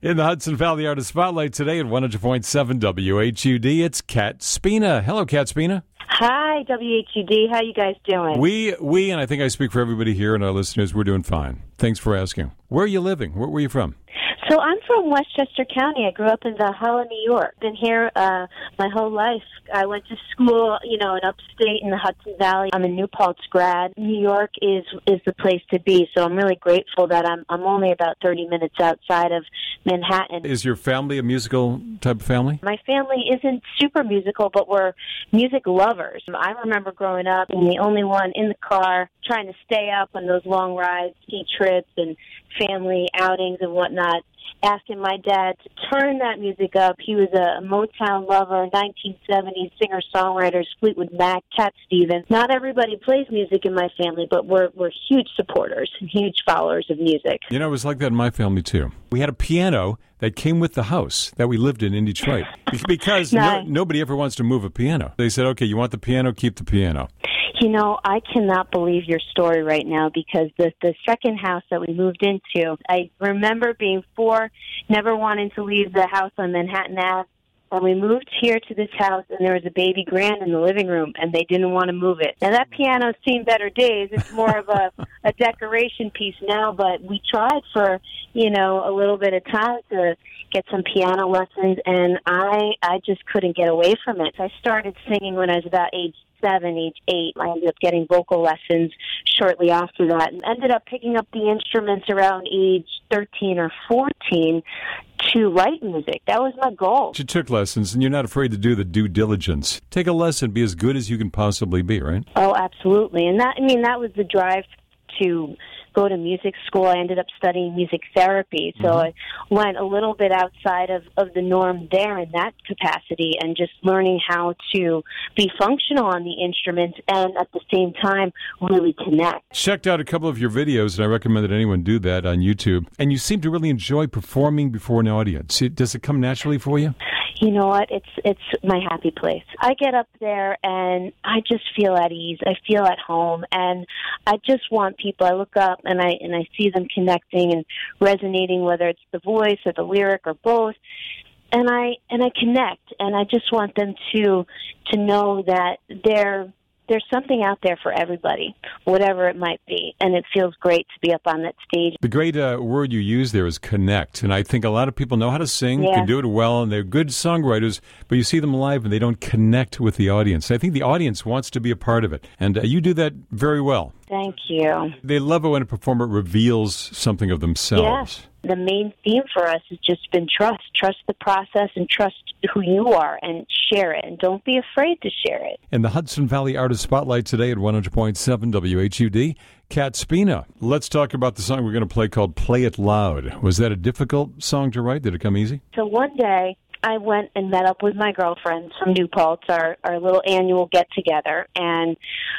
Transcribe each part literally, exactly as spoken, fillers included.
In the Hudson Valley Artist Spotlight today at one hundred point seven W H U D, it's Cat Spina. Hello, Cat Spina. Hi, W H U D. How you guys doing? We, we, and I think I speak for everybody here and our listeners, we're doing fine. Thanks for asking. Where are you living? Where, where are you from? So I'm from Westchester County. I grew up in Valhalla, New York. Been here uh, my whole life. I went to school, you know, in upstate in the Hudson Valley. I'm a New Paltz grad. New York is is the place to be. So I'm really grateful that I'm I'm only about thirty minutes outside of Manhattan. Is your family a musical type of family? My family isn't super musical, but we're music lovers. I remember growing up and the only one in the car trying to stay up on those long rides, ski trips, and family outings and whatnot, asking my dad to turn that music up. He was a Motown lover, nineteen seventies singer-songwriters, Fleetwood Mac, Cat Stevens. Not everybody plays music in my family, but we're we're huge supporters and huge followers of music. You know, it was like that in my family, too. We had a piano that came with the house that we lived in in Detroit because nice. no, nobody ever wants to move a piano. They said, okay, you want the piano, keep the piano. You know, I cannot believe your story right now because the the second house that we moved into, I remember being four, never wanting to leave the house on Manhattan Avenue. And we moved here to this house, and there was a baby grand in the living room, and they didn't want to move it. Now, that piano's seen better days. It's more of a, a decoration piece now, but we tried for, you know, a little bit of time to get some piano lessons, and I, I just couldn't get away from it. I started singing when I was about age seven, age eight. I ended up getting vocal lessons shortly after that and ended up picking up the instruments around age thirteen or fourteen to write music. That was my goal. You took lessons, and you're not afraid to do the due diligence. Take a lesson, be as good as you can possibly be, right? Oh, absolutely. And that, I mean, that was the drive to go to music school. I ended up studying music therapy, so mm-hmm. I went a little bit outside of, of the norm there in that capacity and just learning how to be functional on the instruments and at the same time really connect. Checked out a couple of your videos, and I recommend that anyone do that on YouTube, and you seem to really enjoy performing before an audience. Does it come naturally for you? You know what? It's it's my happy place. I get up there and I just feel at ease. I feel at home, and I just want people. I look up and I and I see them connecting and resonating, whether it's the voice or the lyric or both. And I and I connect, and I just want them to to know that they're. There's something out there for everybody, whatever it might be, and it feels great to be up on that stage. The great uh, word you use there is connect, and I think a lot of people know how to sing, yeah. can do it well, and they're good songwriters, but you see them live and they don't connect with the audience. I think the audience wants to be a part of it, and uh, you do that very well. Thank you. They love it when a performer reveals something of themselves. Yeah. The main theme for us has just been trust. Trust the process and trust who you are and share it. And don't be afraid to share it. In the Hudson Valley Artist Spotlight today at one hundred point seven W H U D, Cat Spina. Let's talk about the song we're going to play called Play It Loud. Was that a difficult song to write? Did it come easy? So one day I went and met up with my girlfriends from New Paltz, our, our little annual get-together. And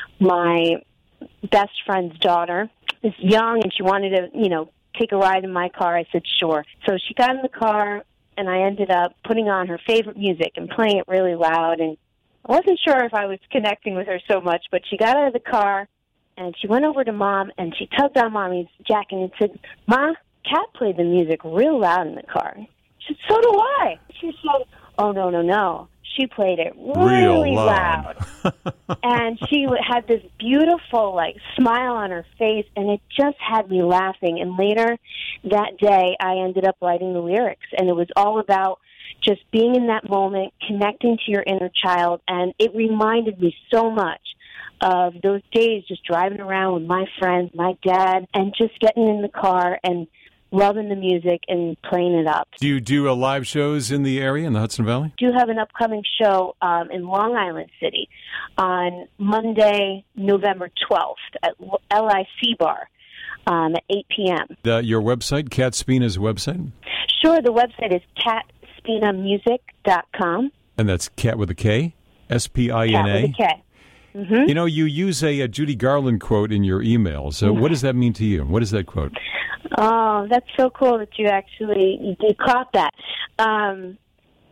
my best friend's daughter is young and she wanted to, you know, take a ride in my car. I said, sure. So she got in the car, and I ended up putting on her favorite music and playing it really loud. And I wasn't sure if I was connecting with her so much, but she got out of the car, and she went over to Mom, and she tugged on Mommy's jacket and said, Ma, Cat played the music real loud in the car. She said, so do I. She said, oh, no, no, no. She played it really real loud. loud. And she had this beautiful, like, smile on her face, and it just had me laughing. And later that day, I ended up writing the lyrics, and it was all about just being in that moment, connecting to your inner child, and it reminded me so much of those days just driving around with my friends, my dad, and just getting in the car and loving the music and playing it up. Do you do uh, live shows in the area, in the Hudson Valley? I do have an upcoming show um, in Long Island City on Monday, November twelfth at L I C Bar um, at eight p.m. Uh, your website, Cat Spina's website? Sure, the website is cat spina music dot com. And that's Cat with a K? S P I N A? Cat with a K. Mm-hmm. You know, you use a, a Judy Garland quote in your email. So mm-hmm. what does that mean to you? What is that quote? Oh, that's so cool that you actually you caught that. Um,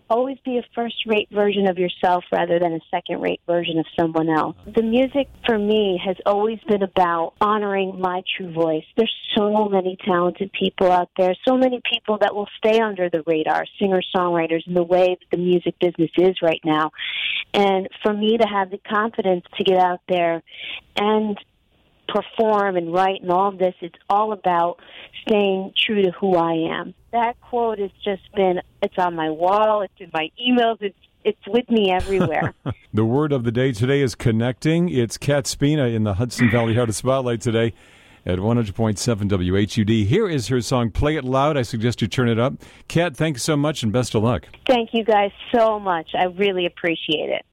always be a first-rate version of yourself rather than a second-rate version of someone else. The music, for me, has always been about honoring my true voice. There's so many talented people out there, so many people that will stay under the radar, singer-songwriters, in the way that the music business is right now. And for me to have the confidence to get out there and perform and write and all of this, it's all about staying true to who I am. That quote has just been, it's on my wall, it's in my emails, it's it's with me everywhere. The word of the day today is connecting. It's Cat Spina in the Hudson Valley Heart of Spotlight today at one hundred point seven W H U D. Here is her song, Play It Loud. I suggest you turn it up. Cat, thanks so much and best of luck. Thank you guys so much. I really appreciate it.